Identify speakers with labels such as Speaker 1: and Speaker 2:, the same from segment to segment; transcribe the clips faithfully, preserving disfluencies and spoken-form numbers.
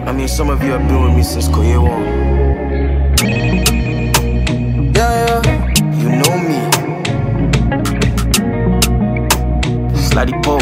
Speaker 1: I mean, some of you have been with me since Koye one. Yeah, yeah. You know me. Slutty Pole.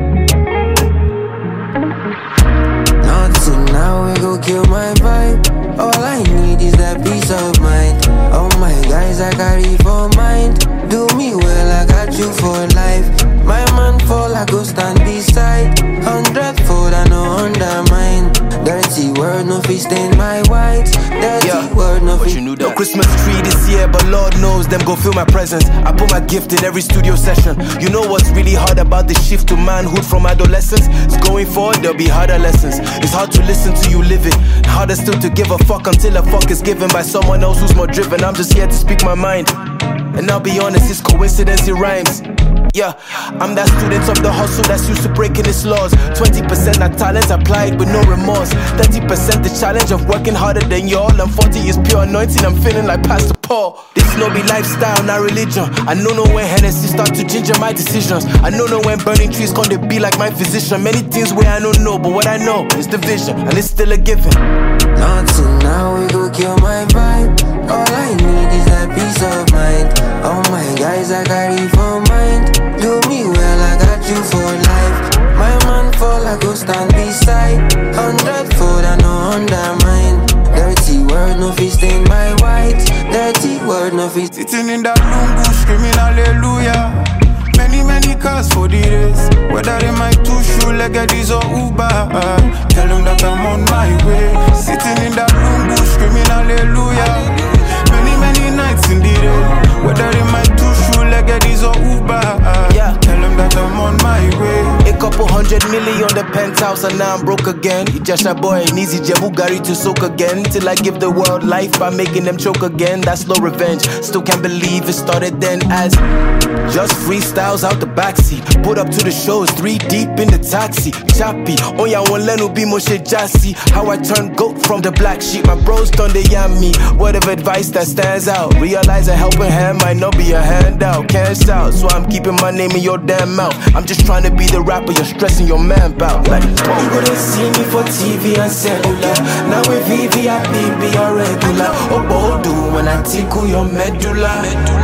Speaker 2: Nothing now, we go kill my vibe. All I need is that peace of mind. All my guys I carry for mind. Do me well, I got you for life. My man fall, I go stand beside. Hundredfold, I no undermine. Dirty word, no fit stain my white. Dirty yeah. word, no fit.
Speaker 1: You knew that. No Christmas tree this year, but Lord knows them go feel my presence. I put my gift in every studio session. You know what's really hard about the shift to manhood from adolescence? It's going forward, there'll be harder lessons. It's hard to listen to you live it. Harder still to give a fuck until a fuck is given by someone else who's more driven. I'm just here to speak my mind. And I'll be honest, it's coincidence, it rhymes. Yeah, I'm that student of the hustle that's used to breaking its laws. twenty percent that talent applied with no remorse. thirty percent the challenge of working harder than y'all. And forty is pure anointing, I'm feeling like Pastor Paul. This no be lifestyle, not religion. I know no when Hennessy start to ginger my decisions. I know no when burning trees gonna be like my physician. Many things where I don't know, but what I know is the vision, and it's still a given.
Speaker 2: Nothing now, we go kill my vibe. All I need is that peace of mind. All my guys I carry for mind. Do me well, I got you for life. My man fall, I go stand beside. Hundredfold, I no undermine. Dirty word, no fit stain my white. Dirty word, no fit.
Speaker 3: Sitting in that lungu, screaming hallelujah. Many, many cars for the race. Whether in my two shoe, leggedies or Uber. Tell them that I'm on my way. Sitting in that lungu, screaming hallelujah. Many, many nights in the rain. Whether in my two shoe, leggedies or Uber.
Speaker 1: Yeah.
Speaker 3: Tell them that I'm on my way.
Speaker 1: A couple hundred million on the penthouse and now I'm broke again. Ijesha boy, an easy Jebugari to soak again. Till I give the world life by making them choke again. That's no revenge. Still can't believe it started then as just freestyles out the backseat. Put up to the shows, three deep in the taxi. Chappy, on ya one leno be moshe jassy. How I turn goat from the black sheep. My bros done they yam me. Word of advice that stands out. Realize a helping hand might not be a handout. Can't shout, so I'm keeping my name in your damn mouth. I'm just trying to be the rapper you're stressing your man about. Like,
Speaker 2: you couldn't see me for T V and cellular. Now with V V I P be a regular. Oh, bold do when I tickle your medulla.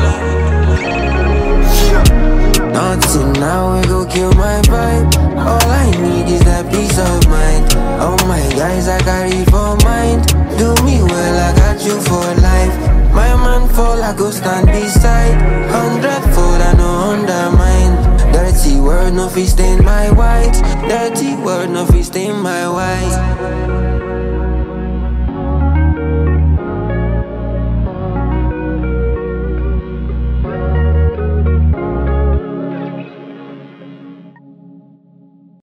Speaker 2: Nothing now, we go kill my vibe. All I need is that peace of mind. All my guys I carry for mind. Do me well, I got you for life. My man fall, I go stand beside. Hundredfold, I no undermine. Dirty word, no fit stain my white. Dirty word, no fit stain my white.